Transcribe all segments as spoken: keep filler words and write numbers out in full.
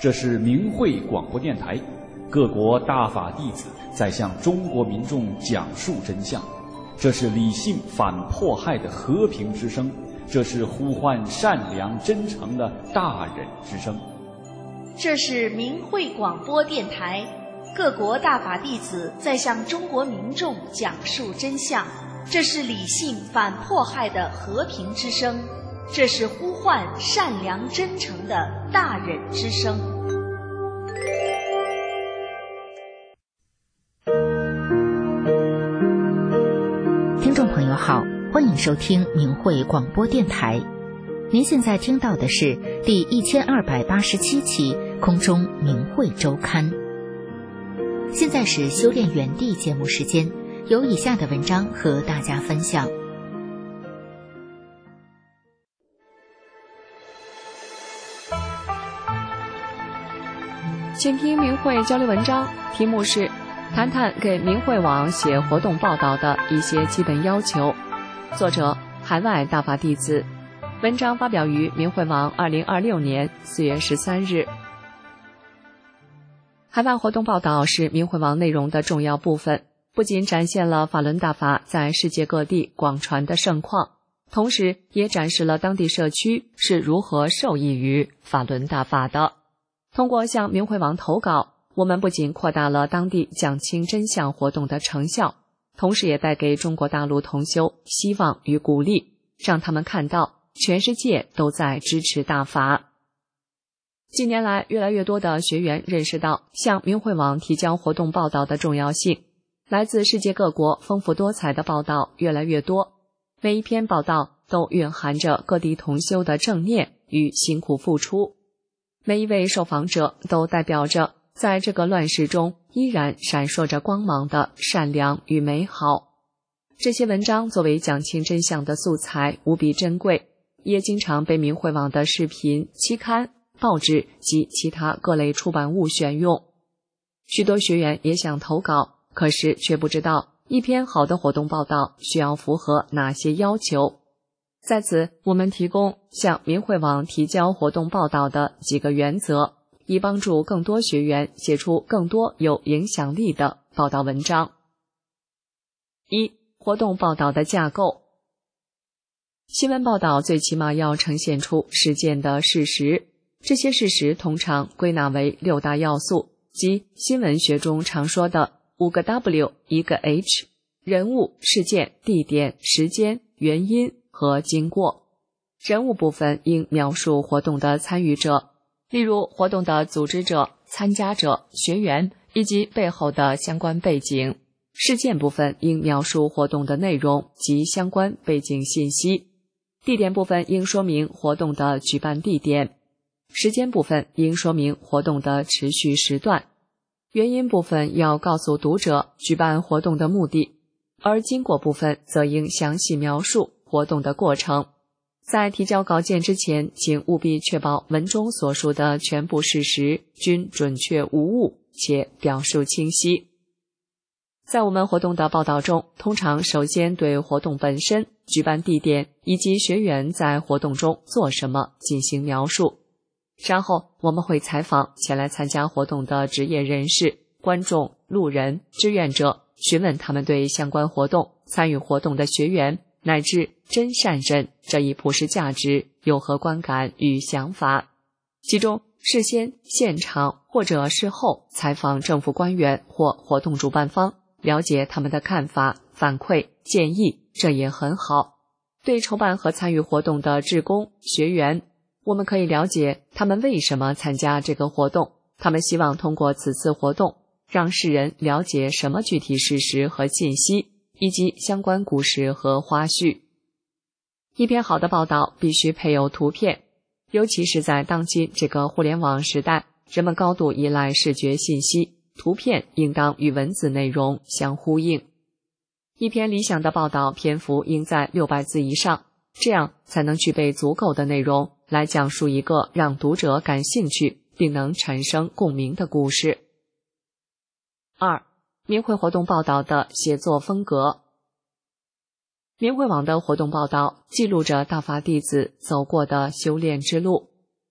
这是明慧广播电台，各国大法弟子在向中国民众讲述真相。这是理性反迫害的和平之声，这是呼唤善良真诚的大忍之声。 这是明慧广播电台，各国大法弟子在向中国民众讲述真相。这是理性反迫害的和平之声，这是呼唤善良真诚的大忍之声。 听众朋友好，欢迎收听明慧广播电台。您现在听到的是第一千二百八十七期空中明慧周刊。现在是修炼园地节目时间，有以下的文章和大家分享。 请听明慧交流文章，题目是谈谈给明慧网写活动报道的一些基本要求，作者海外大法弟子，文章发表于明慧网二零二六年四月十三日。海外活动报道是明慧网内容的重要部分，不仅展现了法轮大法在世界各地广传的盛况，同时也展示了当地社区是如何受益于法轮大法的。通过向明慧网投稿，我们不仅扩大了当地讲清真相活动的成效，同时也带给中国大陆同修希望与鼓励，让他们看到全世界都在支持大法。近年来，越来越多的学员认识到向明慧网提交活动报道的重要性，来自世界各国丰富多彩的报道越来越多，每一篇报道都蕴含着各地同修的正念与辛苦付出，每一位受访者都代表着在这个乱世中依然闪烁着光芒的善良与美好。这些文章作为讲清真相的素材无比珍贵，也经常被明慧网的视频、期刊、报纸及其他各类出版物选用。许多学员也想投稿，可是却不知道一篇好的活动报道需要符合哪些要求。在此，我们提供向明慧网提交活动报道的几个原则，以帮助更多学员写出更多有影响力的报道文章。一、活动报道的架构。新闻报道最起码要呈现出事件的事实，这些事实通常归纳为六大要素，即新闻学中常说的五个 W 一个 H， 人物、事件、地点、时间、原因和经过。人物部分应描述活动的参与者，例如活动的组织者、参加者、学员以及背后的相关背景。事件部分应描述活动的内容及相关背景信息。地点部分应说明活动的举办地点。时间部分应说明活动的持续时段。原因部分要告诉读者举办活动的目的，而经过部分则应详细描述活动的过程。在提交稿件之前，请务必确保文中所述的全部事实均准确无误，且表述清晰。在我们活动的报道中，通常首先对活动本身、举办地点以及学员在活动中做什么进行描述。然后我们会采访前来参加活动的职业人士、观众、路人、志愿者，询问他们对相关活动、参与活动的学员乃至真善忍这一普世价值有何观感与想法。其中事先、现场或者事后采访政府官员或活动主办方，了解他们的看法、反馈、建议，这也很好。对筹办和参与活动的志工、学员，我们可以了解他们为什么参加这个活动，他们希望通过此次活动让世人了解什么具体事实和信息，以及相关故事和花絮。一篇好的报道必须配有图片，尤其是在当今这个互联网时代，人们高度依赖视觉信息，图片应当与文字内容相呼应。一篇理想的报道篇幅应在六百字以上，这样才能具备足够的内容来讲述一个让读者感兴趣并能产生共鸣的故事。二、明慧活动报道的写作风格。明慧网的活动报道记录着大法弟子走过的修炼之路，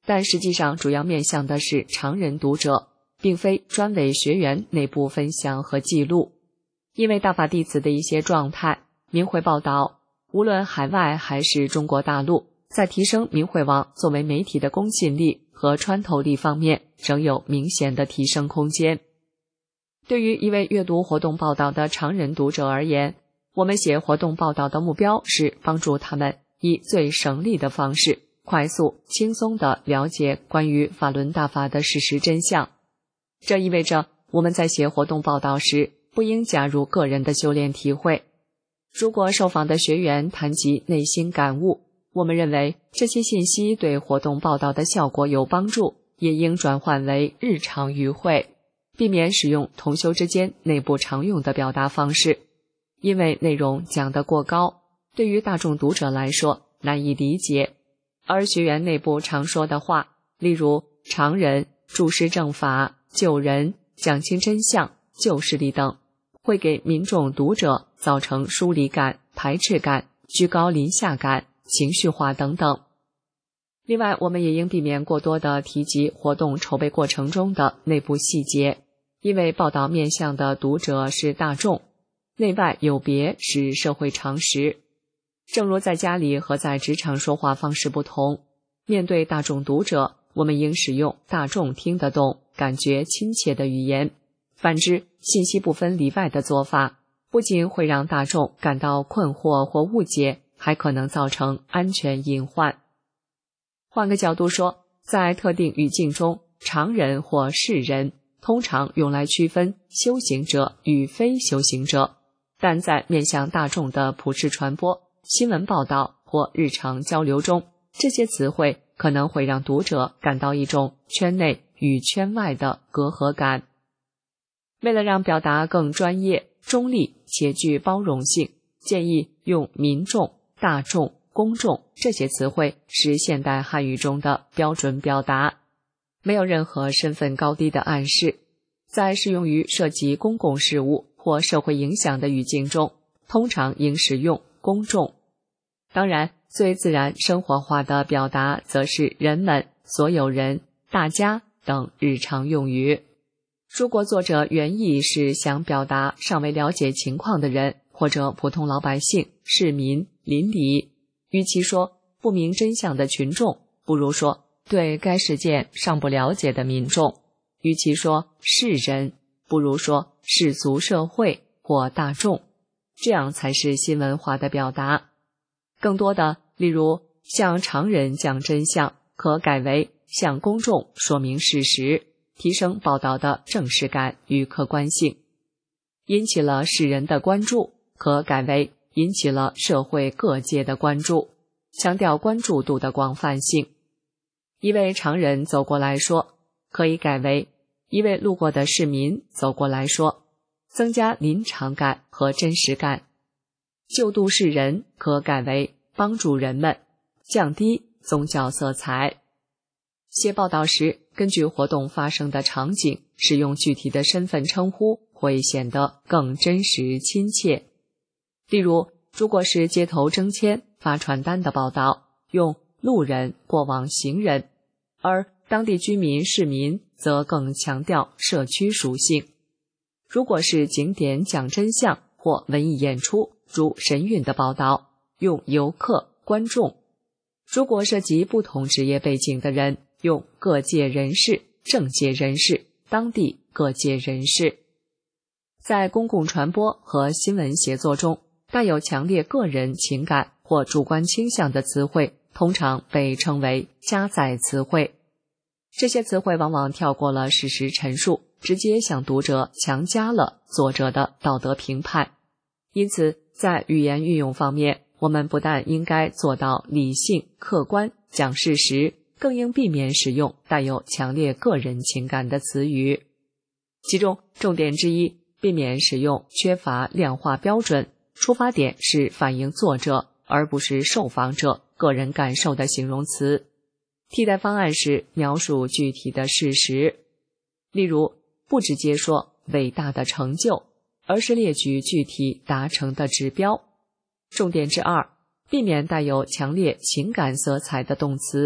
但实际上主要面向的是常人读者，并非专为学员内部分享和记录。因为大法弟子的一些状态，明慧报道，无论海外还是中国大陆，在提升明慧网作为媒体的公信力和穿透力方面，仍有明显的提升空间。对于一位阅读活动报道的常人读者而言，我们写活动报道的目标是帮助他们以最省力的方式，快速轻松地了解关于法轮大法的事实真相。这意味着我们在写活动报道时，不应加入个人的修炼体会。如果受访的学员谈及内心感悟，我们认为这些信息对活动报道的效果有帮助，也应转换为日常语汇，避免使用同修之间内部常用的表达方式，因为内容讲得过高，对于大众读者来说难以理解。而学员内部常说的话，例如常人、注释正法、救人、讲清真相、救势力等，会给民众读者造成疏离感、排斥感、居高临下感、情绪化等等。另外，我们也应避免过多的提及活动筹备过程中的内部细节，因为报道面向的读者是大众，内外有别是社会常识。正如在家里和在职场说话方式不同，面对大众读者，我们应使用大众听得懂、感觉亲切的语言。反之，信息不分里外的做法，不仅会让大众感到困惑或误解，还可能造成安全隐患。换个角度说，在特定语境中，常人或世人通常用来区分修行者与非修行者，但在面向大众的普世传播、新闻报道或日常交流中，这些词汇可能会让读者感到一种圈内与圈外的隔阂感。为了让表达更专业、中立且具包容性，建议用民众、大众、公众这些词汇是现代汉语中的标准表达，没有任何身份高低的暗示。在适用于涉及公共事务或社会影响的语境中，通常应使用公众。当然，最自然生活化的表达则是人们、所有人、大家等日常用语。如果作者原意是想表达尚未了解情况的人，或者普通老百姓、市民、邻里，与其说不明真相的群众，不如说对该事件尚不了解的民众；与其说世人，不如说世俗社会或大众，这样才是新文化的表达。更多的，例如向常人讲真相，可改为向公众说明事实，提升报道的正式感与客观性。引起了世人的关注，可改为引起了社会各界的关注，强调关注度的广泛性。一位常人走过来说，可以改为一位路过的市民走过来说，增加临场感和真实感。救度世人可改为帮助人们，降低宗教色彩。写报道时，根据活动发生的场景，使用具体的身份称呼会显得更真实亲切。例如，如果是街头征签、发传单的报道，用路人、过往行人，而当地居民、市民则更强调社区属性。如果是景点讲真相或文艺演出，如神韵的报道，用游客、观众；如果涉及不同职业背景的人，用各界人士、政界人士、当地各界人士。在公共传播和新闻写作中，带有强烈个人情感或主观倾向的词汇通常被称为加载词汇。这些词汇往往跳过了事实陈述，直接向读者强加了作者的道德评判。因此，在语言运用方面，我们不但应该做到理性、客观、讲事实，更应避免使用带有强烈个人情感的词语。其中重点之一，避免使用缺乏量化标准，出发点是反映作者而不是受访者个人感受的形容词。替代方案是描述具体的事实，例如不直接说伟大的成就，而是列举具体达成的指标。重点之二，避免带有强烈情感色彩的动词，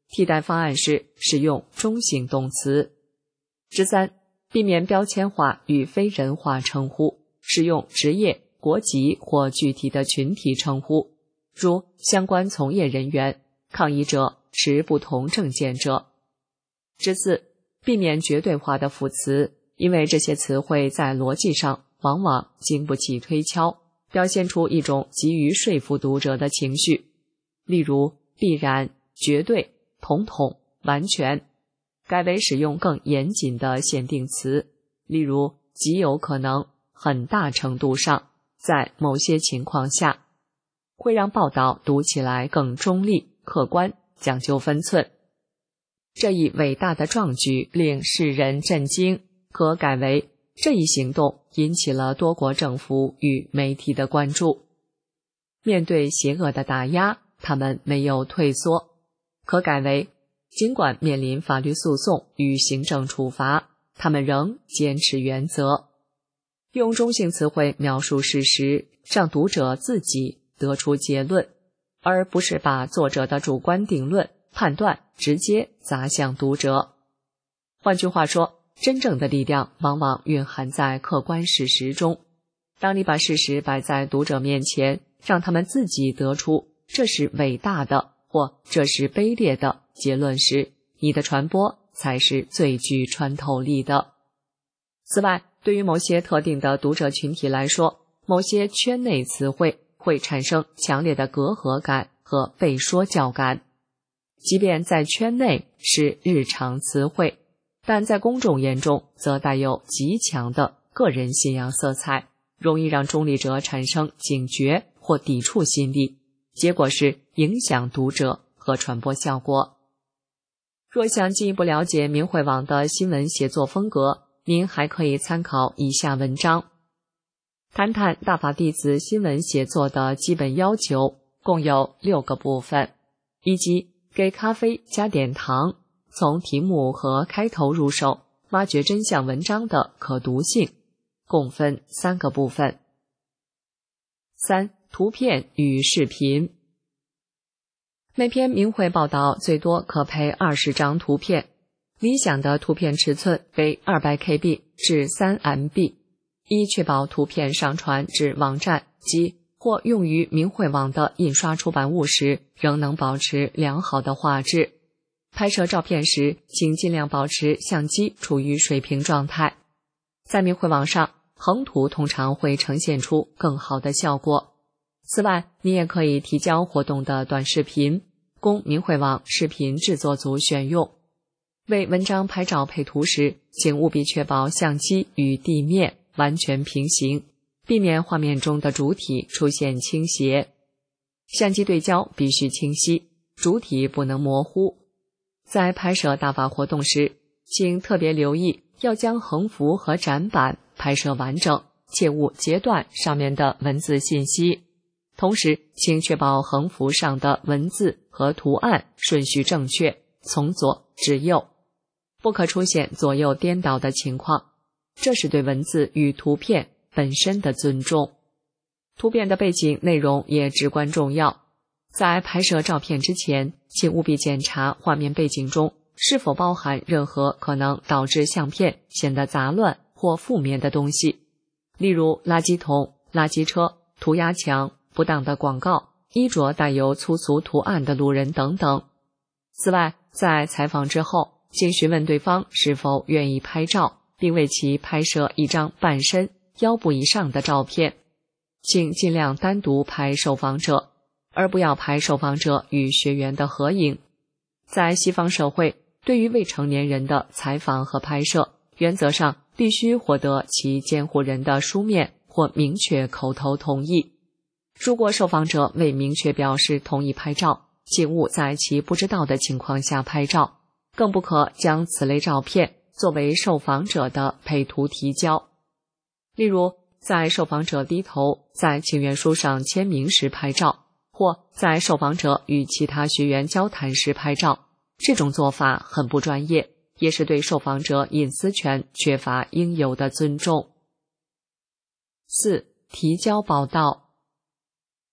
替代方案是使用中性动词。之三，避免标签化与非人化称呼，使用职业、国籍或具体的群体称呼，如相关从业人员、抗议者、持不同政见者。之四，避免绝对化的副词，因为这些词汇在逻辑上往往经不起推敲，表现出一种急于说服读者的情绪，例如必然、绝对、统统、完全，改为使用更严谨的限定词，例如极有可能、很大程度上、在某些情况下，会让报道读起来更中立、客观，讲究分寸。这一伟大的壮举令世人震惊，可改为这一行动引起了多国政府与媒体的关注。面对邪恶的打压，他们没有退缩，可改为尽管面临法律诉讼与行政处罚，他们仍坚持原则。用中性词汇描述事实，让读者自己得出结论，而不是把作者的主观定论、判断直接砸向读者。换句话说，真正的力量往往蕴含在客观事实中。当你把事实摆在读者面前，让他们自己得出这是伟大的或这是卑劣的结论时，你的传播才是最具穿透力的。此外，对于某些特定的读者群体来说，某些圈内词汇会产生强烈的隔阂感和被说教感。即便在圈内是日常词汇，但在公众眼中则带有极强的个人信仰色彩，容易让中立者产生警觉或抵触心理，结果是影响读者和传播效果。若想进一步了解明慧网的新闻写作风格，您还可以参考以下文章，谈谈大法弟子新闻写作的基本要求，共有六个部分，以及给咖啡加点糖，从题目和开头入手，挖掘真相文章的可读性，共分三个部分。三、图片与视频。每篇明慧报道最多可配二十张图片，理想的图片尺寸为 二百K B 至 三 M B， 以确保图片上传至网站及或用于明慧网的印刷出版物时仍能保持良好的画质。拍摄照片时，请尽量保持相机处于水平状态。在明慧网上，横图通常会呈现出更好的效果。此外，你也可以提交活动的短视频，供明慧网视频制作组选用。为文章拍照配图时，请务必确保相机与地面完全平行，避免画面中的主体出现倾斜。相机对焦必须清晰，主体不能模糊。在拍摄大法活动时，请特别留意要将横幅和展板拍摄完整，切勿截断上面的文字信息。同时，请确保横幅上的文字和图案顺序正确，从左至右，不可出现左右颠倒的情况，这是对文字与图片本身的尊重。图片的背景内容也至关重要。在拍摄照片之前，请务必检查画面背景中是否包含任何可能导致相片显得杂乱或负面的东西，例如垃圾桶、垃圾车、涂鸦墙、不当的广告、衣着带有粗俗图案的路人等等。此外，在采访之后，请询问对方是否愿意拍照，并为其拍摄一张半身、腰部以上的照片。请尽量单独拍受访者，而不要拍受访者与学员的合影。在西方社会，对于未成年人的采访和拍摄，原则上必须获得其监护人的书面或明确口头同意。如果受访者未明确表示同意拍照，请勿在其不知道的情况下拍照，更不可将此类照片作为受访者的配图提交。例如，在受访者低头在请愿书上签名时拍照，或在受访者与其他学员交谈时拍照，这种做法很不专业，也是对受访者隐私权缺乏应有的尊重。四、提交报道。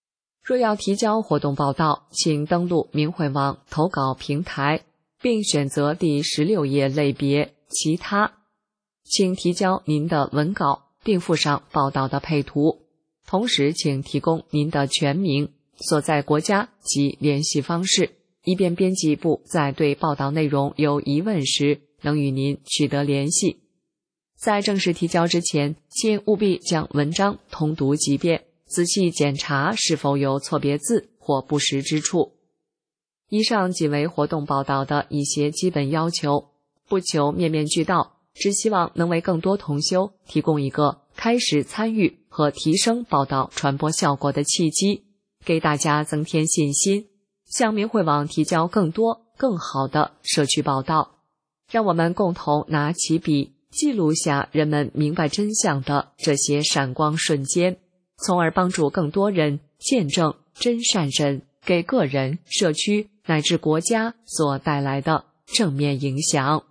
若要提交活动报道，请登录明慧网投稿平台，并选择第十六页类别其他，请提交您的文稿，并附上报道的配图。同时请提供您的全名、所在国家及联系方式，以便编辑部在对报道内容有疑问时能与您取得联系。在正式提交之前，请务必将文章通读几遍，仔细检查是否有错别字或不实之处。以上仅为活动报道的一些基本要求，不求面面俱到，只希望能为更多同修提供一个开始参与和提升报道传播效果的契机，给大家增添信心，向明慧网提交更多更好的社区报道。让我们共同拿起笔，记录下人们明白真相的这些闪光瞬间，从而帮助更多人见证真善人给个人、社区乃至国家所带来的正面影响。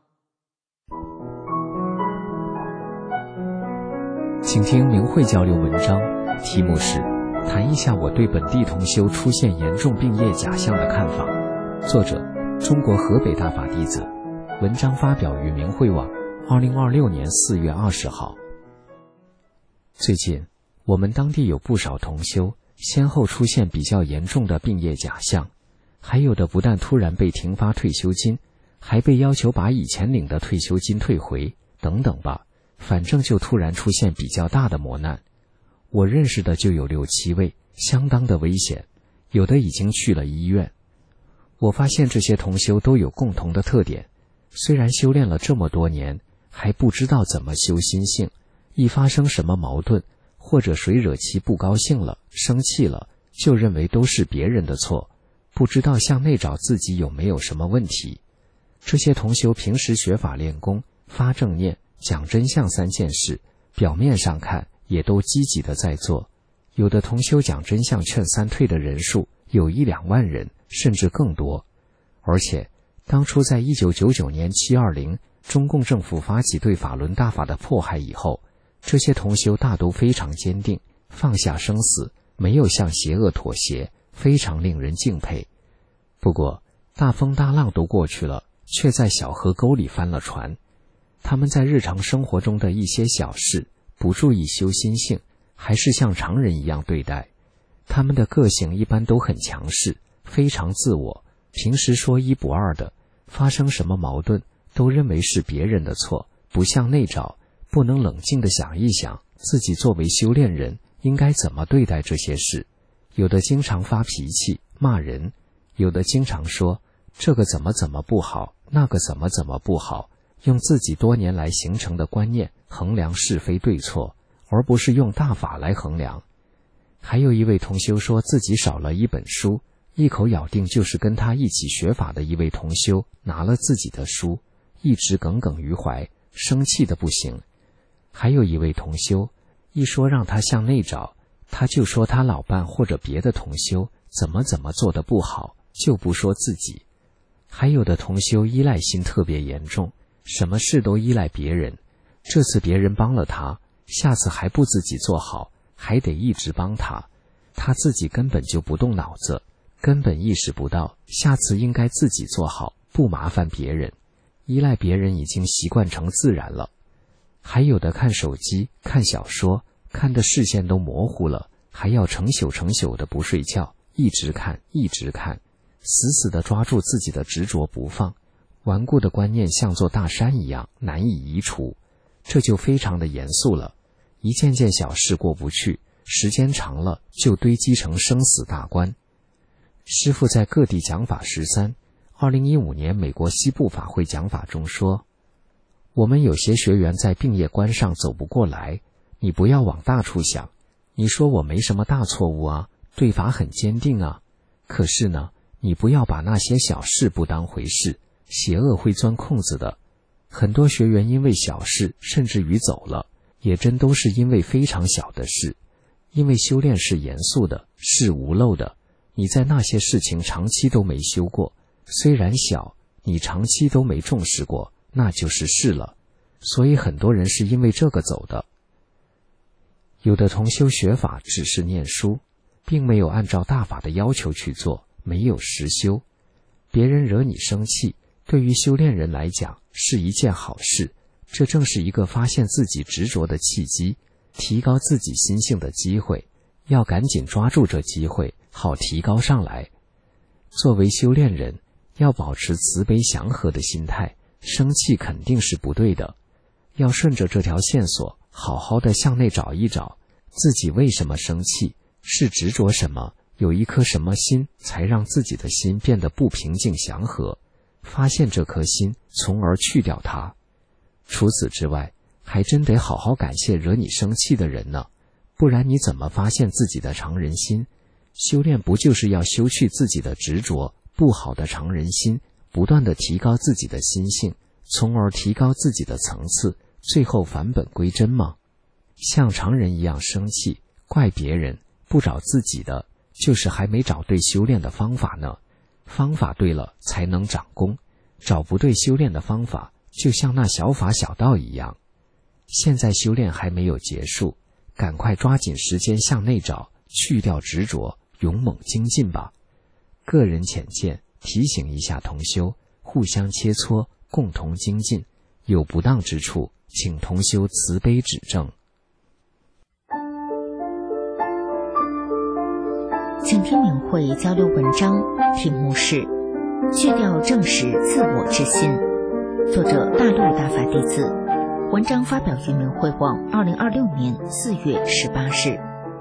请听明慧交流文章，题目是谈一下我对本地同修出现严重病业假象的看法。作者：中国河北大法弟子。文章发表于明慧网，二零二六年四月二十号。最近，我们当地有不少同修先后出现比较严重的病业假象，还有的不但突然被停发退休金，还被要求把以前领的退休金退回，等等吧，反正就突然出现比较大的磨难。我认识的就有六七位，相当的危险，有的已经去了医院。我发现这些同修都有共同的特点，虽然修炼了这么多年，还不知道怎么修心性，一发生什么矛盾，或者谁惹其不高兴了、生气了，就认为都是别人的错，不知道向内找自己有没有什么问题。这些同修平时学法练功、发正念、讲真相三件事，表面上看也都积极的在做。有的同修讲真相劝三退的人数有一两万人，甚至更多。而且当初在一九九九年七二零中共政府发起对法轮大法的迫害以后，这些同修大都非常坚定，放下生死，没有向邪恶妥协，非常令人敬佩。不过大风大浪都过去了，却在小河沟里翻了船。他们在日常生活中的一些小事不注意修心性，还是像常人一样对待。他们的个性一般都很强势，非常自我，平时说一不二的，发生什么矛盾都认为是别人的错，不向内找，不能冷静地想一想自己作为修炼人应该怎么对待这些事。有的经常发脾气骂人，有的经常说这个怎么怎么不好，那个怎么怎么不好，用自己多年来形成的观念衡量是非对错，而不是用大法来衡量。还有一位同修说自己少了一本书，一口咬定就是跟他一起学法的一位同修拿了自己的书，一直耿耿于怀，生气的不行。还有一位同修，一说让他向内找，他就说他老伴或者别的同修怎么怎么做得不好，就不说自己。还有的同修依赖心特别严重，什么事都依赖别人，这次别人帮了他，下次还不自己做好，还得一直帮他，他自己根本就不动脑子，根本意识不到下次应该自己做好，不麻烦别人，依赖别人已经习惯成自然了。还有的看手机、看小说，看的视线都模糊了，还要成宿成宿的不睡觉，一直看一直看，死死地抓住自己的执着不放，顽固的观念像座大山一样难以移除，这就非常的严肃了。一件件小事过不去，时间长了就堆积成生死大关。师父在各地讲法十三，二零一五年美国西部法会讲法中说，我们有些学员在病业关上走不过来，你不要往大处想，你说我没什么大错误啊，对法很坚定啊，可是呢，你不要把那些小事不当回事，邪恶会钻空子的。很多学员因为小事甚至于走了，也真都是因为非常小的事。因为修炼是严肃的，是无漏的，你在那些事情长期都没修过，虽然小，你长期都没重视过，那就是事了。所以很多人是因为这个走的。有的同修学法只是念书， 并没有按照大法的要求去做，没有实修。别人惹你生气，对于修炼人来讲是一件好事，这正是一个发现自己执着的契机，提高自己心性的机会，要赶紧抓住这机会，好提高上来。作为修炼人，要保持慈悲祥和的心态，生气肯定是不对的，要顺着这条线索，好好的向内找一找，自己为什么生气，是执着什么，有一颗什么心，才让自己的心变得不平静祥和，发现这颗心，从而去掉它。除此之外，还真得好好感谢惹你生气的人呢，不然你怎么发现自己的常人心？修炼不就是要修去自己的执着，不好的常人心，不断地提高自己的心性，从而提高自己的层次，最后返本归真吗？像常人一样生气，怪别人，不找自己的，就是还没找对修炼的方法呢。方法对了才能长功，找不对修炼的方法，就像那小法小道一样。现在修炼还没有结束，赶快抓紧时间向内找，去掉执着，勇猛精进吧。个人浅见，提醒一下同修，互相切磋，共同精进，有不当之处，请同修慈悲指正。 请听明慧交流文章，题目是去掉正视自我之心，作者大陆大法弟子，文章发表于明慧网二零二六年四月十八日。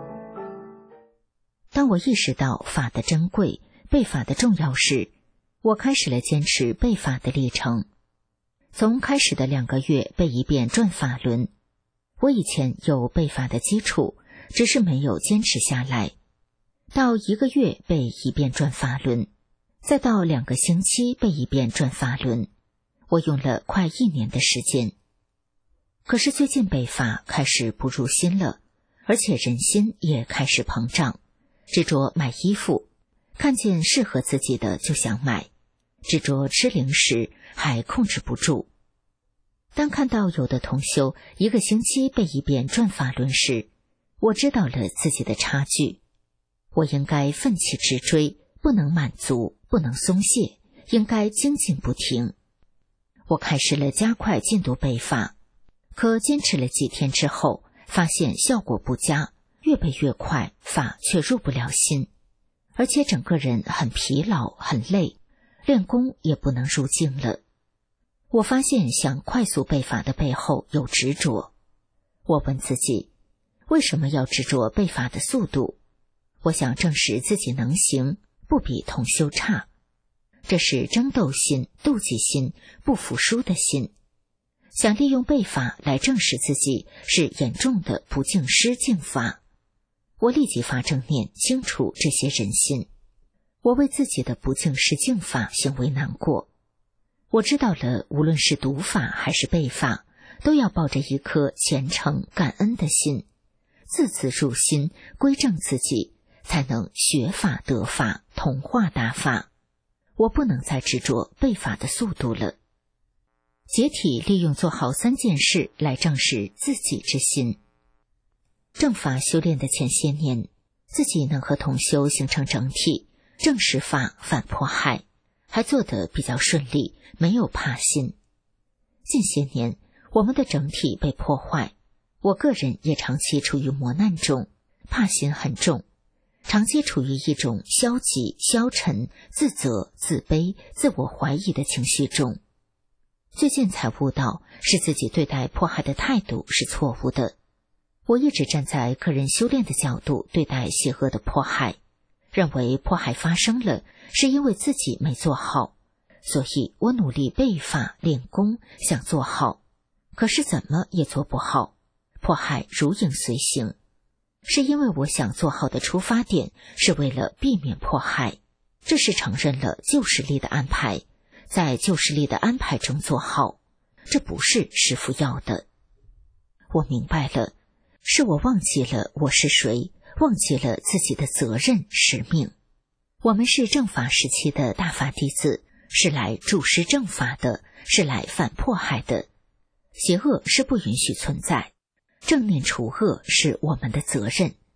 当我意识到法的珍贵，背法的重要时，我开始了坚持背法的历程。从开始的两个月背一遍转法轮，我以前有背法的基础，只是没有坚持下来。到一个月背一遍转法轮，再到两个星期背一遍转法轮，我用了快一年的时间。可是最近背法开始不入心了，而且人心也开始膨胀，执着买衣服，看见适合自己的就想买，执着吃零食还控制不住。当看到有的同修一个星期背一遍转法轮时，我知道了自己的差距。我应该奋起直追，不能满足，不能松懈，应该精进不停。我开始了加快进度背法，可坚持了几天之后，发现效果不佳，越背越快，法却入不了心，而且整个人很疲劳，很累，练功也不能入境了。我发现想快速背法的背后有执着。我问自己，为什么要执着背法的速度？我想证实自己能行，不比同修差。这是争斗心、妒忌心、不服输的心。想利用背法来证实自己，是严重的不敬师敬法。我立即发正念，清除这些人心。我为自己的不敬师敬法行为难过。我知道了，无论是读法还是背法，都要抱着一颗虔诚感恩的心，字字入心，归正自己，才能学法得法，同化大法。我不能再执着背法的速度了。解体利用做好三件事来证实自己之心。正法修炼的前些年，自己能和同修形成整体，正实法反迫害，还做得比较顺利，没有怕心。近些年，我们的整体被破坏，我个人也长期处于磨难中，怕心很重，长期处于一种消极、消沉、自责、自卑、自我怀疑的情绪中。最近才悟到，是自己对待迫害的态度是错误的。我一直站在个人修炼的角度对待邪恶的迫害，认为迫害发生了，是因为自己没做好，所以我努力背法练功，想做好，可是怎么也做不好，迫害如影随形。是因为我想做好的出发点是为了避免迫害，这是承认了旧势力的安排，在旧势力的安排中做好，这不是师父要的。我明白了，是我忘记了我是谁，忘记了自己的责任使命。我们是正法时期的大法弟子，是来助师正法的，是来反迫害的。邪恶是不允许存在，正念除恶是我们的责任，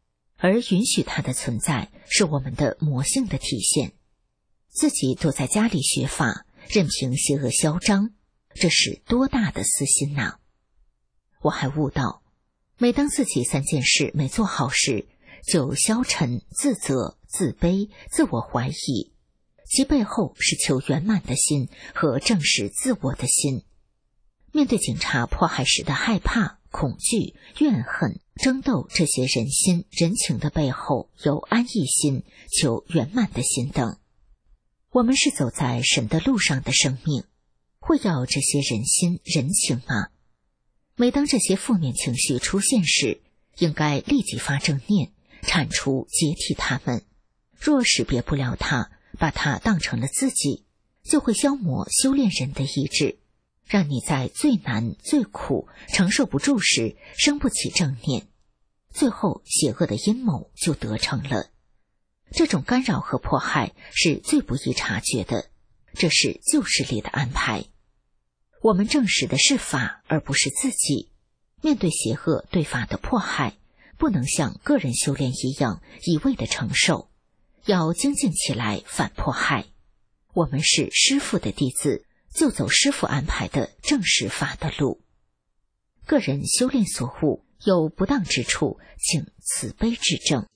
而允许它的存在是我们的魔性的体现。自己躲在家里学法，任凭邪恶嚣张，这是多大的私心呐！我还悟到，每当自己三件事没做好时，就消沉、自责、自卑、自我怀疑，其背后是求圆满的心和正视自我的心。面对警察迫害时的害怕、恐惧、怨恨、争斗，这些人心、人情的背后有安逸心、求圆满的心等。我们是走在神的路上的生命，会要这些人心、人情吗？每当这些负面情绪出现时，应该立即发正念，铲除、解体它们。若识别不了它，把它当成了自己，就会消磨修炼人的意志，让你在最难、最苦、承受不住时生不起正念，最后邪恶的阴谋就得逞了。这种干扰和迫害是最不易察觉的，这是旧势力的安排。我们正视的是法，而不是自己。面对邪恶对法的迫害，不能像个人修炼一样一味的承受，要精进起来反迫害。我们是师父的弟子，就走师父安排的正视法的路。个人修炼所护有不当之处，请慈悲指正。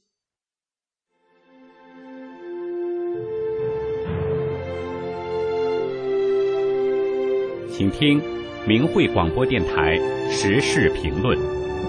请听明慧广播电台时事评论。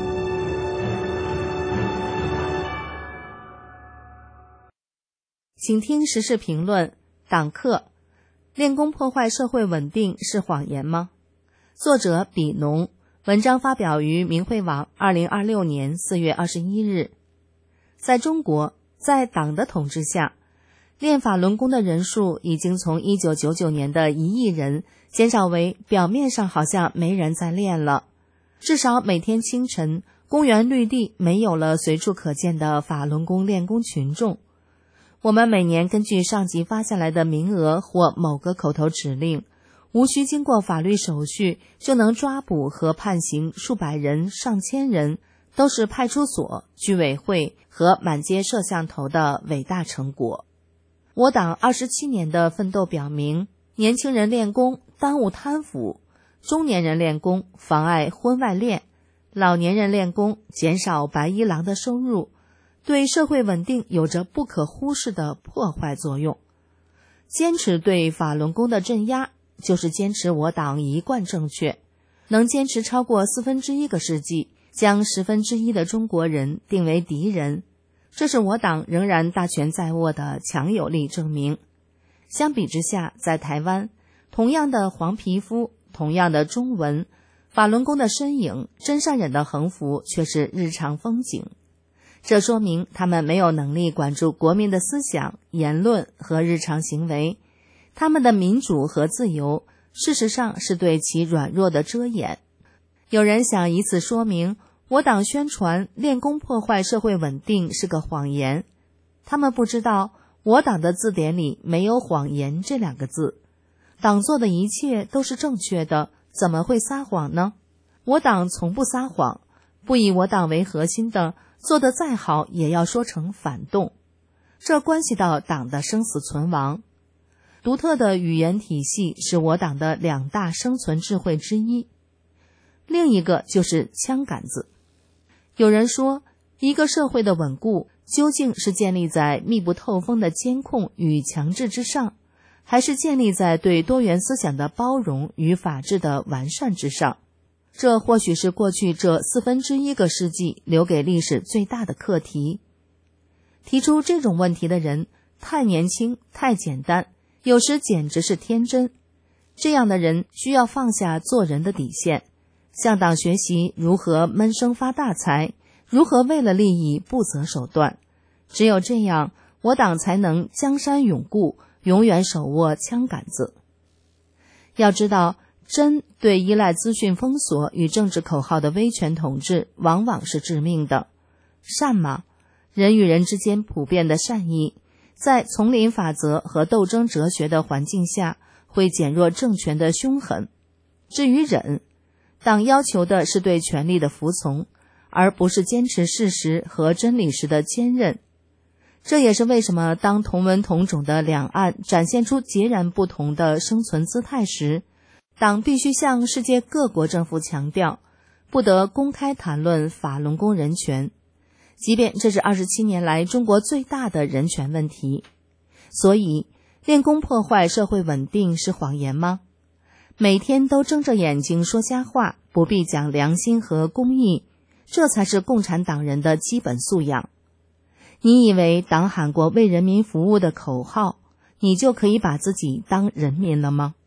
请听时事评论。党课：练功破坏社会稳定是谎言吗？作者比农，文章发表于明慧网二零二六年四月二十一日。在中国，在党的统治下，练法轮功的人数已经从一九九九年的一亿人减少为表面上好像没人在练了。至少每天清晨，公园绿地没有了随处可见的法轮功练功群众。我们每年根据上级发下来的名额或某个口头指令，无需经过法律手续就能抓捕和判刑数百人、上千人，都是派出所、居委会和满街摄像头的伟大成果。我党二十七年的奋斗表明，年轻人练功耽误贪腐，中年人练功妨碍婚外恋，老年人练功减少白衣郎的收入，对社会稳定有着不可忽视的破坏作用。坚持对法轮功的镇压，就是坚持我党一贯正确，能坚持超过四分之一个世纪，将十分之一的中国人定为敌人，这是我党仍然大权在握的强有力证明。相比之下，在台湾，同样的黄皮肤，同样的中文，法轮功的身影，真善忍的横幅却是日常风景。这说明他们没有能力管住国民的思想、言论和日常行为，他们的民主和自由，事实上是对其软弱的遮掩。有人想以此说明我党宣传练功破坏社会稳定是个谎言，他们不知道我党的字典里没有谎言这两个字，党做的一切都是正确的，怎么会撒谎呢？我党从不撒谎，不以我党为核心的，做得再好也要说成反动，这关系到党的生死存亡。独特的语言体系是我党的两大生存智慧之一，另一个就是枪杆子。有人说，一个社会的稳固究竟是建立在密不透风的监控与强制之上，还是建立在对多元思想的包容与法治的完善之上？这或许是过去这四分之一个世纪留给历史最大的课题。提出这种问题的人太年轻、太简单，有时简直是天真。这样的人需要放下做人的底线，向党学习如何闷声发大财，如何为了利益不择手段。只有这样，我党才能江山永固，永远手握枪杆子。要知道，真对依赖资讯封锁与政治口号的威权统治往往是致命的。善吗？人与人之间普遍的善意，在丛林法则和斗争哲学的环境下，会减弱政权的凶狠。至于忍，党要求的是对权力的服从， 而不是坚持事实和真理时的坚韧。这也是为什么当同文同种的两岸展现出截然不同的生存姿态时，党必须向世界各国政府强调，不得公开谈论法轮功人权，即便这是二十七年来中国最大的人权问题。所以，练功破坏社会稳定是谎言吗？每天都睁着眼睛说瞎话，不必讲良心和公义，这才是共产党人的基本素养。你以为党喊过为人民服务的口号，你就可以把自己当人民了吗？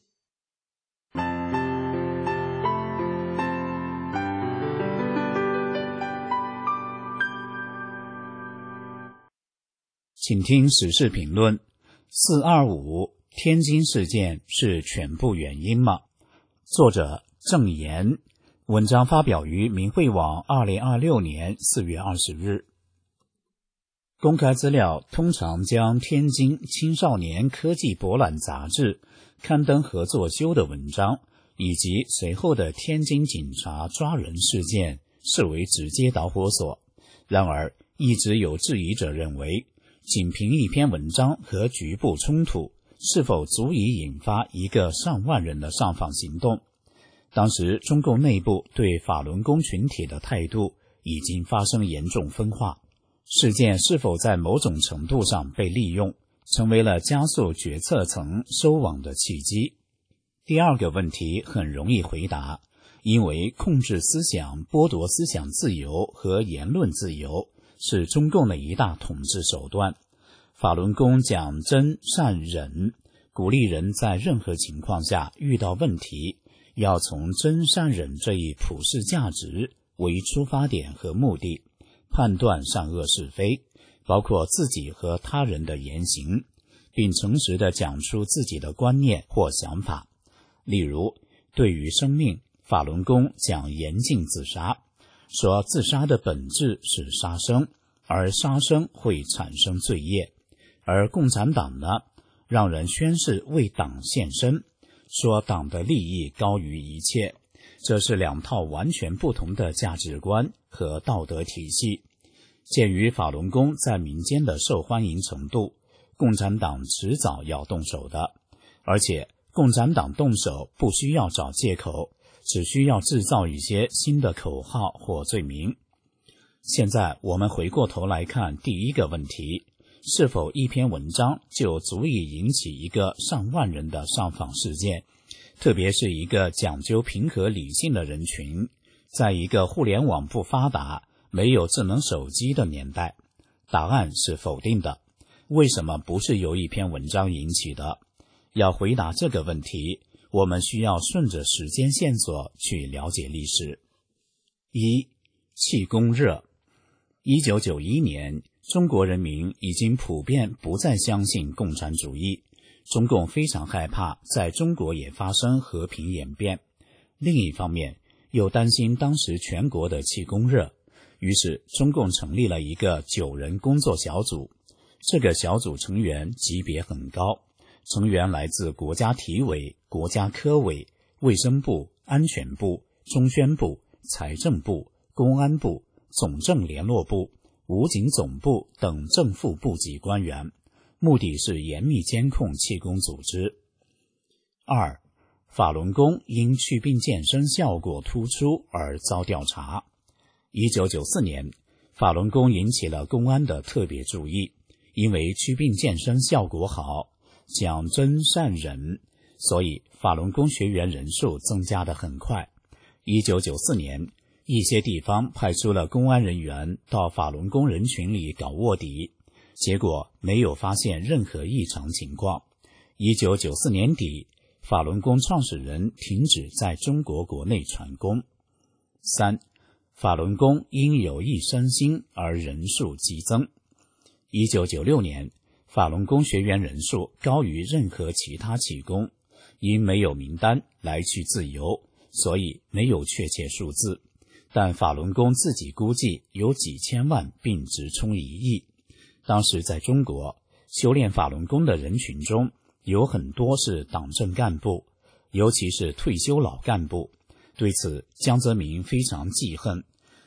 请听时事评论。四二五天津事件是全部原因吗？作者郑岩，文章发表于明慧网二零二六年四月二十日。公开资料通常将天津青少年科技博览杂志刊登合作修的文章，以及随后的天津警察抓人事件视为直接导火索。然而，一直有质疑者认为，仅凭一篇文章和局部冲突是否足以引发一个上万人的上访行动？当时中共内部对法轮功群体的态度已经发生严重分化，事件是否在某种程度上被利用，成为了加速决策层收网的契机。第二个问题很容易回答，因为控制思想、剥夺思想自由和言论自由是中共的一大统治手段。法轮功讲真善忍，鼓励人在任何情况下遇到问题，要从真善忍这一普世价值为出发点和目的，判断善恶是非，包括自己和他人的言行，并诚实地讲出自己的观念或想法。例如，对于生命，法轮功讲严禁自杀，说自杀的本质是杀生，而杀生会产生罪业。而共产党呢，让人宣誓为党献身，说党的利益高于一切。这是两套完全不同的价值观和道德体系。鉴于法轮功在民间的受欢迎程度，共产党迟早要动手的。而且共产党动手不需要找借口，只需要制造一些新的口号或罪名。现在我们回过头来看第一个问题，是否一篇文章就足以引起一个上万人的上访事件，特别是一个讲究平和理性的人群，在一个互联网不发达、没有智能手机的年代？答案是否定的。为什么不是由一篇文章引起的？要回答这个问题，我们需要顺着时间线索去了解历史。一、气功热。一九九一年，中国人民已经普遍不再相信共产主义，中共非常害怕在中国也发生和平演变。另一方面，又担心当时全国的气功热，于是中共成立了一个九人工作小组。这个小组成员级别很高，成员来自国家体委、国家科委、卫生部、安全部、中宣部、财政部、公安部、总政联络部、武警总部等正副部级官员，目的是严密监控气功组织。二、法轮功因祛病健身效果突出而遭调查。一九九四年，法轮功引起了公安的特别注意，因为祛病健身效果好，讲真善忍，所以法轮功学员人数增加得很快。一九九四年，一些地方派出了公安人员到法轮功人群里搞卧底，结果没有发现任何异常情况。一九九四年底，法轮功创始人停止在中国国内传功。三、法轮功因有益身心而人数激增。一九九六年，法轮功学员人数高于任何其他气功，因没有名单，来去自由，所以没有确切数字。但法轮功自己估计有几千万，并直冲一亿。当时在中国，修炼法轮功的人群中有很多是党政干部，尤其是退休老干部。对此，江泽民非常记恨，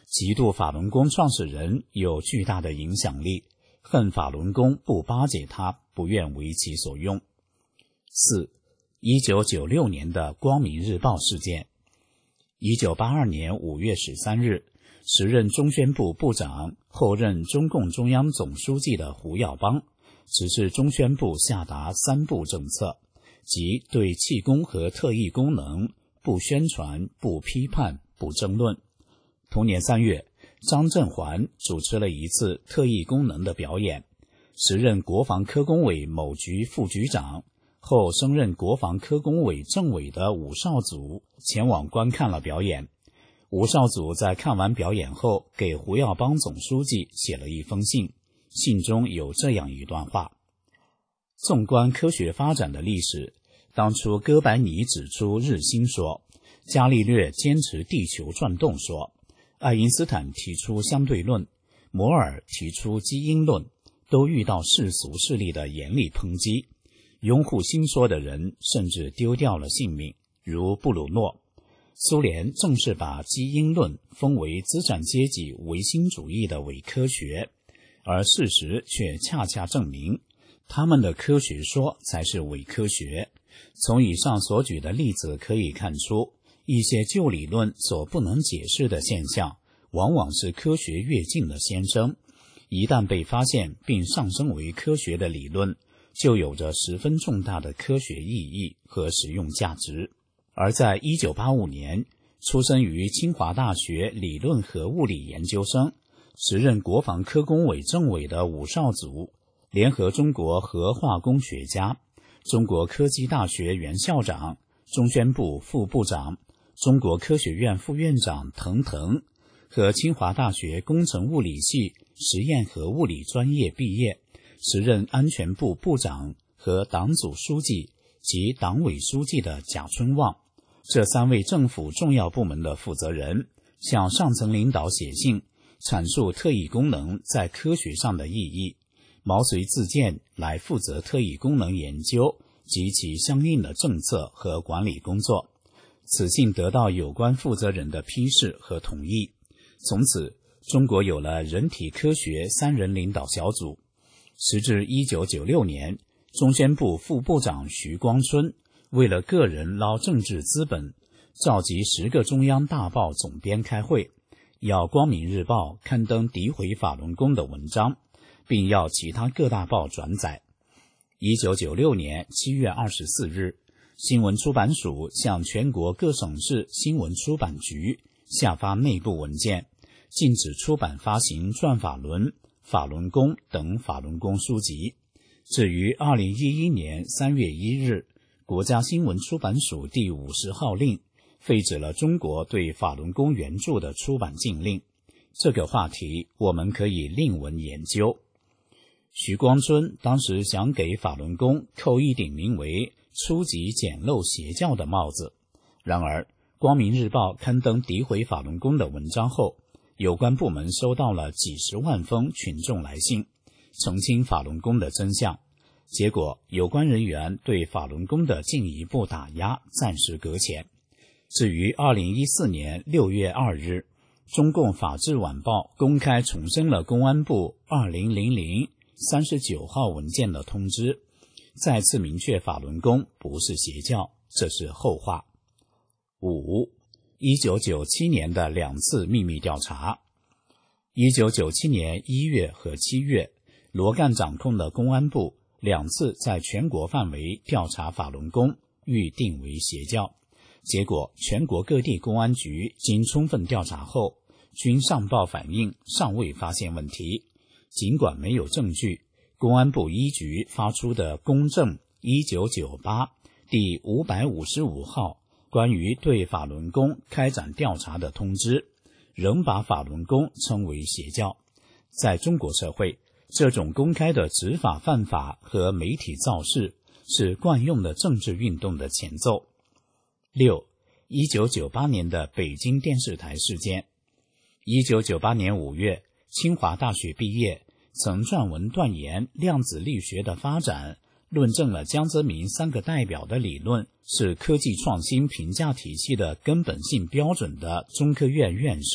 嫉妒法轮功创始人有巨大的影响力，恨法轮功不巴结他，不愿为其所用。四、一九九六年的光明日报事件。一九八二年五月十三日，时任中宣部部长、后任中共中央总书记的胡耀邦指示中宣部下达三不政策，即对气功和特异功能不宣传、不批判、不争论。同年三月，张振环主持了一次特异功能的表演，时任国防科工委某局副局长，后升任国防科工委政委的伍少祖前往观看了表演。伍少祖在看完表演后，给胡耀邦总书记写了一封信，信中有这样一段话：纵观科学发展的历史，当初哥白尼指出日心说，伽利略坚持地球转动说，爱因斯坦提出相对论，摩尔提出基因论，都遇到世俗势力的严厉抨击。拥护新说的人甚至丢掉了性命，如布鲁诺。苏联正式把基因论封为资产阶级唯心主义的伪科学，而事实却恰恰证明，他们的科学说才是伪科学。从以上所举的例子可以看出，一些旧理论所不能解释的现象，往往是科学跃进的先声。一旦被发现并上升为科学的理论，就有着十分重大的科学意义和实用价值。而在一九八五年，出生于清华大学理论和物理研究生，时任国防科工委政委的伍少祖，联合中国核化工学家、中国科技大学原校长、中宣部副部长、中国科学院副院长滕腾，和清华大学工程物理系实验和物理专业毕业，时任安全部部长和党组书记及党委书记的贾春旺，这三位政府重要部门的负责人向上层领导写信，阐述特异功能在科学上的意义，毛遂自荐来负责特异功能研究及其相应的政策和管理工作。此信得到有关负责人的批示和同意。从此，中国有了人体科学三人领导小组。时至一九九六年，中宣部副部长徐光春为了个人捞政治资本，召集十个中央大报总编开会，要光明日报刊登诋毁法轮功的文章，并要其他各大报转载。一九九六年七月二十四日，新闻出版署向全国各省市新闻出版局下发内部文件，禁止出版发行转法轮、法轮功等法轮功书籍。至于二零一一年三月一日，国家新闻出版署第五十号令废止了中国对法轮功原著的出版禁令。这个话题我们可以另文研究。徐光春当时想给法轮功扣一顶名为初级简陋邪教的帽子。然而，光明日报刊登诋毁法轮功的文章后，有关部门收到了几十万封群众来信，澄清法轮功的真相。结果，有关人员对法轮功的进一步打压暂时搁浅。至于二零一四年六月二日，中共法制晚报公开重申了公安部二零零零三十九号文件的通知，再次明确法轮功不是邪教，这是后话。五、一九九七年的两次秘密调查。一九九七年一月和七月，罗干掌控的公安部两次在全国范围调查法轮功，预定为邪教。结果，全国各地公安局经充分调查后，均上报反映尚未发现问题。尽管没有证据，公安部一局发出的公证一九九八第五百五十五号关于对法轮功开展调查的通知，仍把法轮功称为邪教。在中国社会，这种公开的执法犯法和媒体造势是惯用的政治运动的前奏。六、一九九八年的北京电视台事件。一九九八年五月，清华大学毕业，曾撰文断言量子力学的发展，论证了江泽民三个代表的理论是科技创新评价体系的根本性标准的中科院院士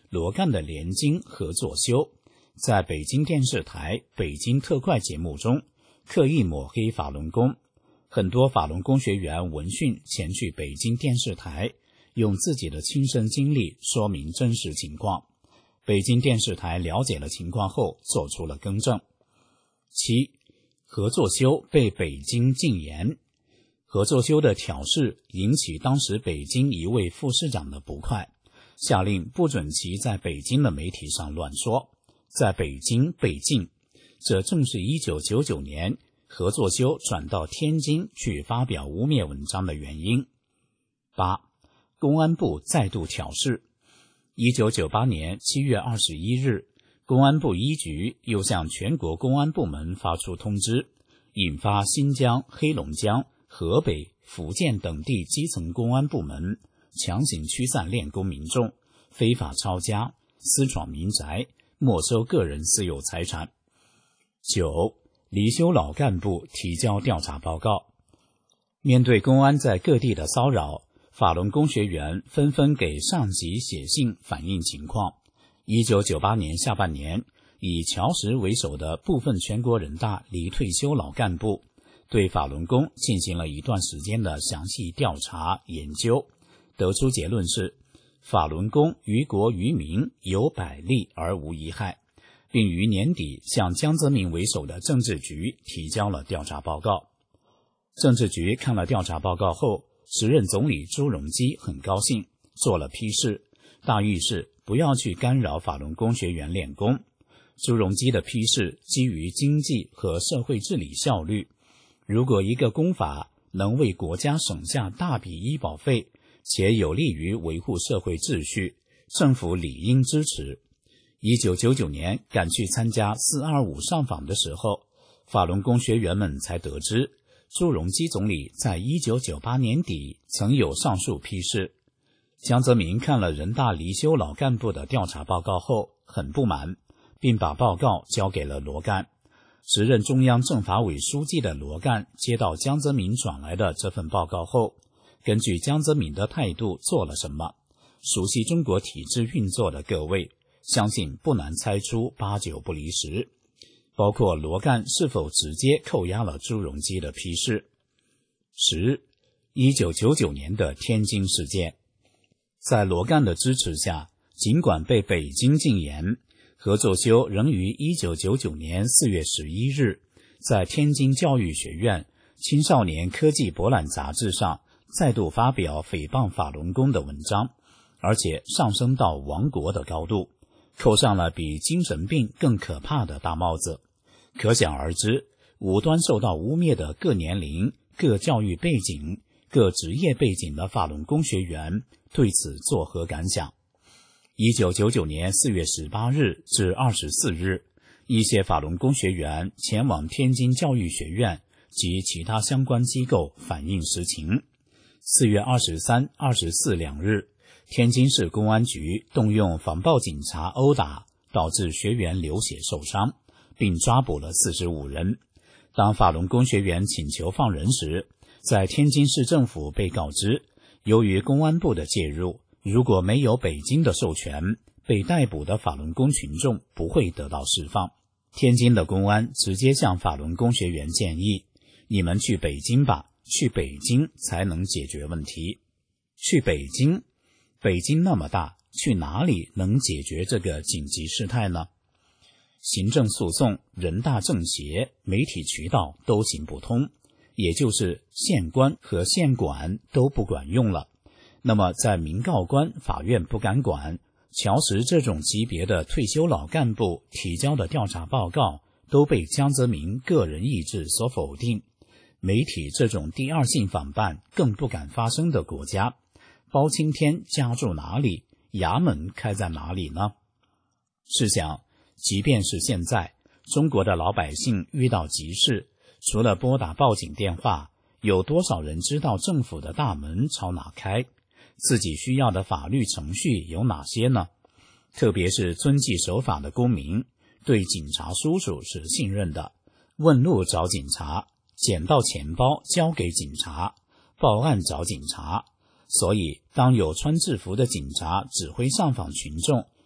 罗干的连经何作修在北京电视台北京特快节目中刻意抹黑法轮功，很多法轮功学员闻讯前去北京电视台，用自己的亲身经历说明真实情况。北京电视台了解了情况后做出了更正。七，何作修被北京禁言。何作修的挑事引起当时北京一位副市长的不快，下令不准其在北京的媒体上乱说，在北京被禁。这正是一九九九年何作修转到天津去发表污蔑文章的原因。八，公安部再度挑事。一九九八年七月二十一日，公安部一局又向全国公安部门发出通知，引发新疆、黑龙江、河北、福建等地基层公安部门强行驱散练功民众，非法抄家、私闯民宅、没收个人私有财产。九，离休老干部提交调查报告。面对公安在各地的骚扰，法轮功学员纷纷给上级写信反映情况。一九九八年下半年，以乔石为首的部分全国人大离退休老干部对法轮功进行了一段时间的详细调查研究，得出结论是法轮功于国于民有百利而无一害，并于年底向江泽民为首的政治局提交了调查报告。政治局看了调查报告后，时任总理朱镕基很高兴，做了批示，大意是不要去干扰法轮功学员练功。朱镕基的批示基于经济和社会治理效率，如果一个功法能为国家省下大笔医保费，且有利于维护社会秩序，政府理应支持。一九九九年赶去参加四二五上访的时候，法轮功学员们才得知朱镕基总理在一九九八年底曾有上述批示。江泽民看了人大离休老干部的调查报告后很不满，并把报告交给了罗干。时任中央政法委书记的罗干接到江泽民转来的这份报告后，根据江泽民的态度做了什么，熟悉中国体制运作的各位相信不难猜出八九不离十，包括罗干是否直接扣押了朱镕基的批示。十，一九九九年的天津事件。在罗干的支持下，尽管被北京禁言，何作修仍于一九九九年四月十一日在天津教育学院青少年科技博览杂志上再度发表诽谤法轮功的文章，而且上升到亡国的高度，扣上了比精神病更可怕的大帽子。可想而知，无端受到污蔑的各年龄、各教育背景、各职业背景的法轮功学员对此作何感想？一九九九年四月十八日至二十四日，一些法轮功学员前往天津教育学院及其他相关机构反映实情。四月二十三、二十四两日，天津市公安局动用防暴警察殴打，导致学员流血受伤，并抓捕了四十五人。当法轮功学员请求放人时，在天津市政府被告知，由于公安部的介入，如果没有北京的授权，被逮捕的法轮功群众不会得到释放。天津的公安直接向法轮功学员建议，你们去北京吧，去北京才能解决问题。去北京？北京那么大，去哪里能解决这个紧急事态呢？行政诉讼、人大政协、媒体渠道都行不通，也就是县官和县管都不管用了。那么在民告官法院不敢管，乔石这种级别的退休老干部提交的调查报告都被江泽民个人意志所否定，媒体这种第二性反办更不敢发声的国家，包青天家住哪里，衙门开在哪里呢？试想，即便是现在，中国的老百姓遇到急事，除了拨打报警电话，有多少人知道政府的大门朝哪开？自己需要的法律程序有哪些呢？特别是遵纪守法的公民，对警察叔叔是信任的，问路找警察，捡到钱包交给警察，报案找警察。所以当有穿制服的警察指挥上访群众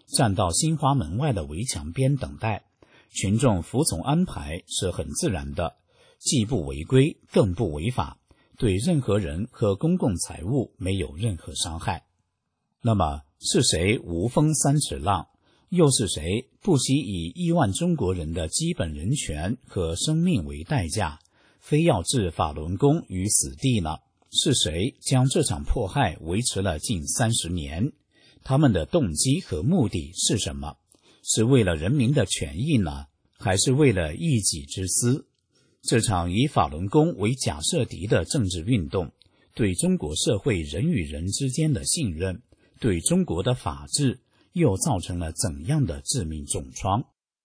站到新华门外的围墙边等待，群众服从安排是很自然的，既不违规更不违法，对任何人和公共财物没有任何伤害。那么是谁无风三尺浪，又是谁不惜以亿万中国人的基本人权和生命为代价，非要置法轮功于死地呢？是谁将这场迫害维持了近三十年？他们的动机和目的是什么？是为了人民的权益呢，还是为了一己之私？这场以法轮功为假设敌的政治运动，对中国社会人与人之间的信任，对中国的法治，又造成了怎样的致命重创？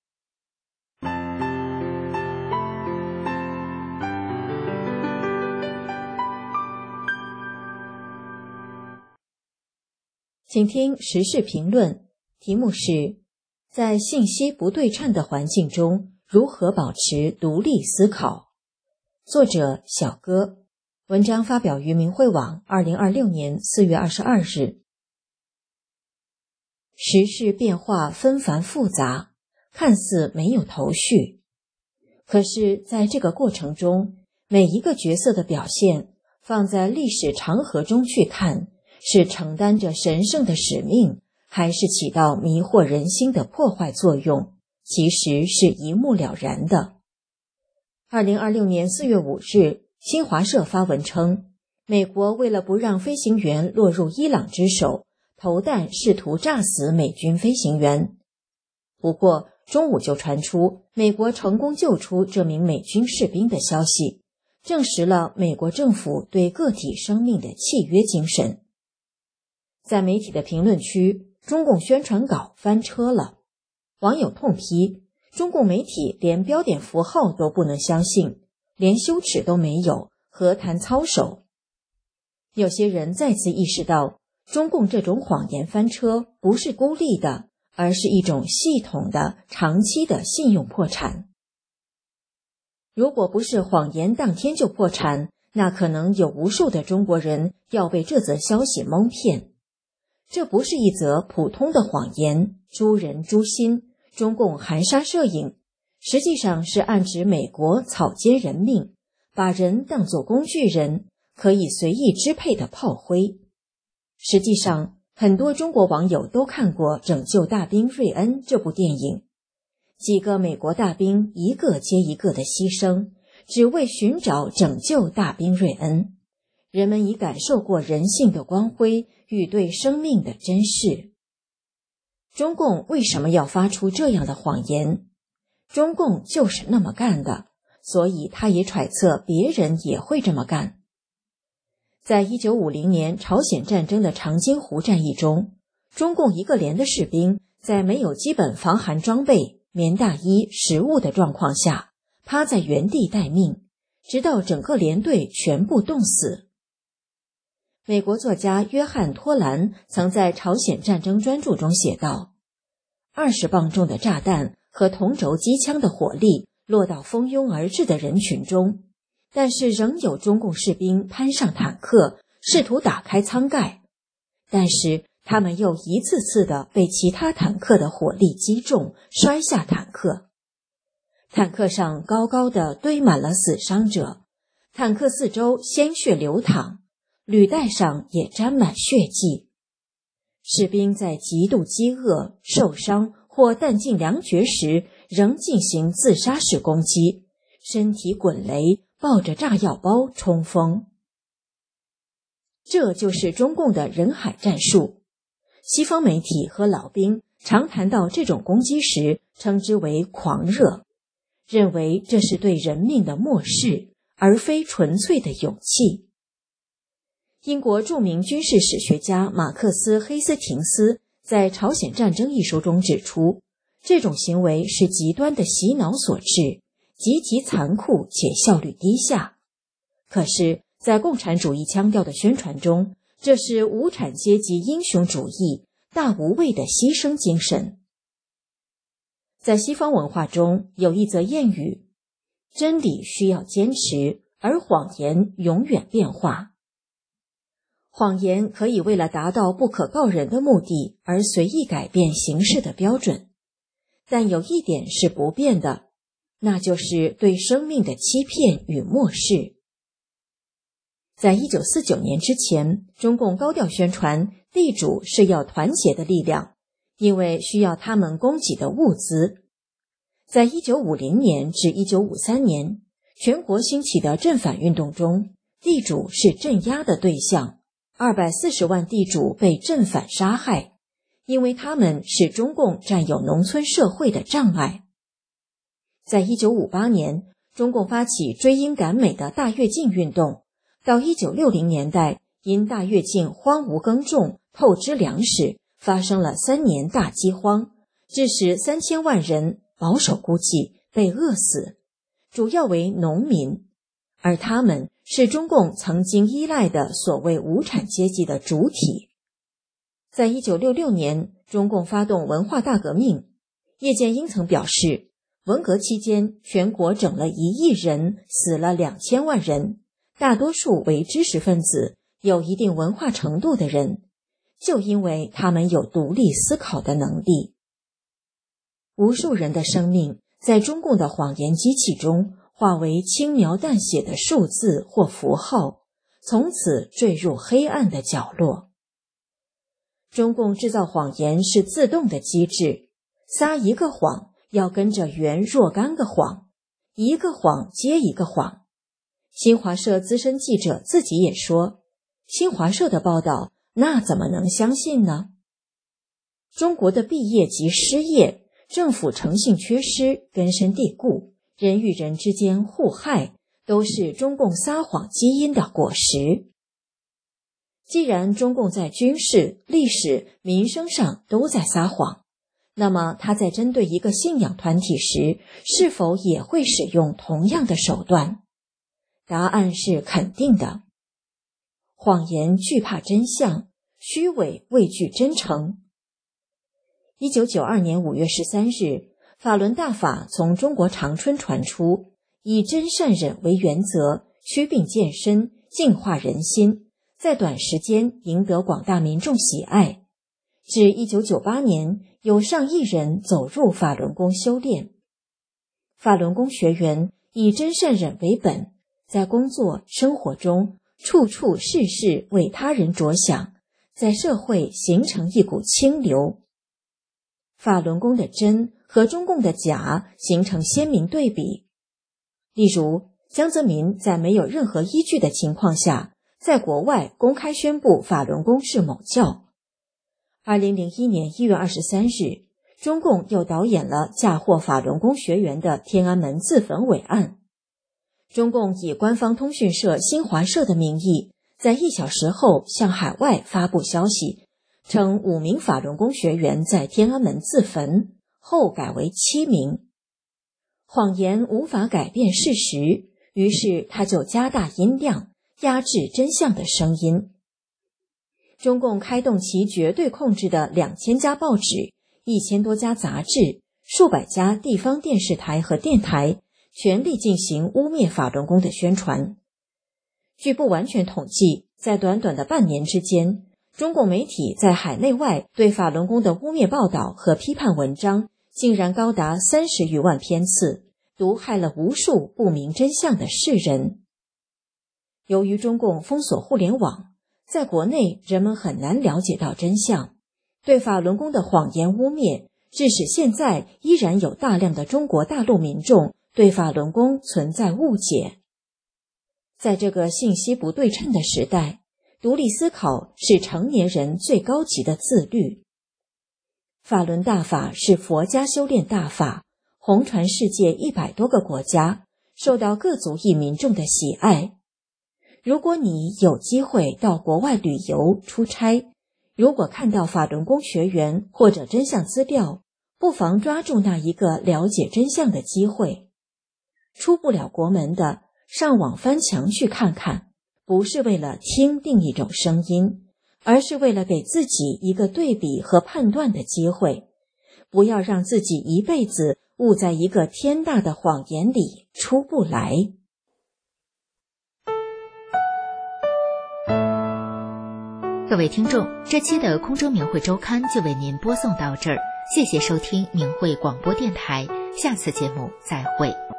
请听时事评论，题目是在信息不对称的环境中如何保持独立思考。作者小哥，文章发表于明慧网二零二六年四月二十二日。时事变化纷繁复杂，看似没有头绪，可是在这个过程中，每一个角色的表现放在历史长河中去看，是承担着神圣的使命，还是起到迷惑人心的破坏作用，其实是一目了然的。二零二六年四月五日，新华社发文称，美国为了不让飞行员落入伊朗之手，投弹试图炸死美军飞行员。不过中午就传出美国成功救出这名美军士兵的消息，证实了美国政府对个体生命的契约精神。在媒体的评论区，中共宣传稿翻车了，网友痛批中共媒体连标点符号都不能相信，连羞耻都没有，何谈操守？有些人再次意识到，中共这种谎言翻车不是孤立的，而是一种系统的、长期的信用破产。如果不是谎言当天就破产，那可能有无数的中国人要被这则消息蒙骗。这不是一则普通的谎言，诛人诛心，中共含沙射影，实际上是暗指美国草菅人命，把人当作工具人，可以随意支配的炮灰。实际上，很多中国网友都看过《拯救大兵瑞恩》这部电影，几个美国大兵一个接一个的牺牲，只为寻找拯救大兵瑞恩。人们已感受过人性的光辉与对生命的珍视。中共为什么要发出这样的谎言？中共就是那么干的，所以他也揣测别人也会这么干。在一九五零年朝鲜战争的长津湖战役中，中共一个连的士兵在没有基本防寒装备、棉大衣、食物的状况下，趴在原地待命，直到整个连队全部冻死。美国作家约翰·托兰曾在朝鲜战争专著中写道，二十磅重的炸弹和同轴机枪的火力落到蜂拥而至的人群中，但是仍有中共士兵攀上坦克，试图打开舱盖，但是他们又一次次地被其他坦克的火力击中，摔下坦克。坦克上高高地堆满了死伤者，坦克四周鲜血流淌，履带上也沾满血迹。士兵在极度饥饿、受伤或弹尽粮绝时，仍进行自杀式攻击，身体滚雷，抱着炸药包冲锋。这就是中共的人海战术。西方媒体和老兵常谈到这种攻击时，称之为狂热，认为这是对人命的漠视，而非纯粹的勇气。英国著名军事史学家马克思·黑斯廷斯在《朝鲜战争》一书中指出，这种行为是极端的洗脑所致，极其残酷且效率低下。可是，在共产主义腔调的宣传中，这是无产阶级英雄主义、大无畏的牺牲精神。在西方文化中，有一则谚语：真理需要坚持，而谎言永远变化。 谎言可以为了达到不可告人的目的而随意改变行事的标准，但有一点是不变的，那就是对生命的欺骗与漠视。在一九四九年之前，中共高调宣传地主是要团结的力量，因为需要他们供给的物资。在一九五零年至一九五三年，全国兴起的正反运动中，地主是镇压的对象，二百四十万地主被正反杀害，因为他们是中共占有农村社会的障碍。在一九五八年，中共发起追鹰赶美的大跃进运动，到一九六零年代，因大跃进荒芜耕种、透支粮食，发生了三年大饥荒，致使三千万人保守估计被饿死，主要为农民，而他们是中共曾经依赖的所谓无产阶级的主体。在一九六六年，中共发动文化大革命，叶剑英曾表示，文革期间全国整了一亿人，死了两千万人，大多数为知识分子，有一定文化程度的人，就因为他们有独立思考的能力。无数人的生命在中共的谎言机器中化为轻描淡写的数字或符号，从此坠入黑暗的角落。中共制造谎言是自动的机制，撒一个谎要跟着圆若干个谎，一个谎接一个谎。新华社资深记者自己也说，新华社的报道那怎么能相信呢？中国的毕业及失业，政府诚信缺失，根深蒂固，人与人之间互害，都是中共撒谎基因的果实。既然中共在军事、历史、民生上都在撒谎，那么他在针对一个信仰团体时，是否也会使用同样的手段？答案是肯定的。谎言惧怕真相，虚伪畏惧真诚。一九九二年五月十三日，法轮大法从中国长春传出，以真善忍为原则，祛病健身，净化人心，在短时间赢得广大民众喜爱。至一九九八年，有上亿人走入法轮功修炼。法轮功学员以真善忍为本，在工作生活中处处事事为他人着想，在社会形成一股清流。法轮功的真和中共的假形成鲜明对比。例如，江泽民在没有任何依据的情况下，在国外公开宣布法轮功是某教。二零零一年一月二十三日，中共又导演了嫁祸法轮功学员的天安门自焚伪案。中共以官方通讯社新华社的名义，在一小时后向海外发布消息，称五名法轮功学员在天安门自焚，后改为七名。谎言无法改变事实，于是他就加大音量，压制真相的声音。中共开动其绝对控制的两千家报纸、一千多家杂志、数百家地方电视台和电台，全力进行污蔑法轮功的宣传。据不完全统计，在短短的半年之间，中共媒体在海内外对法轮功的污蔑报道和批判文章竟然高达三十余万篇次，毒害了无数不明真相的世人。由于中共封锁互联网，在国内人们很难了解到真相，对法轮功的谎言污蔑，致使现在依然有大量的中国大陆民众对法轮功存在误解。在这个信息不对称的时代，独立思考是成年人最高级的自律。法轮大法是佛家修炼大法，红传世界一百多个国家，受到各族裔民众的喜爱。如果你有机会到国外旅游出差，如果看到法轮功学员或者真相资料，不妨抓住那一个了解真相的机会。出不了国门的，上网翻墙去看看，不是为了听另一种声音，而是为了给自己一个对比和判断的机会，不要让自己一辈子误在一个天大的谎言里出不来。 各位听众，这期的空中明慧周刊就为您播送到这儿，谢谢收听明慧广播电台，下次节目再会。